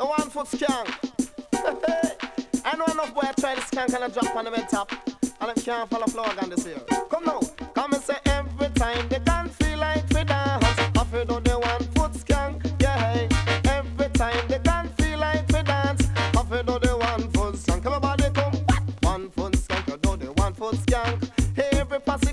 The one foot skank. I know enough boy try this skank and I jump on the bed top. And I can't follow flow again this year. Come now, come and say every time they can't feel like we dance. I feel do the one foot skank, yeah. Every time they can't feel like we dance. I feel do the one foot skank. Everybody come, one foot skank, you do the one foot skank. Hey, every passing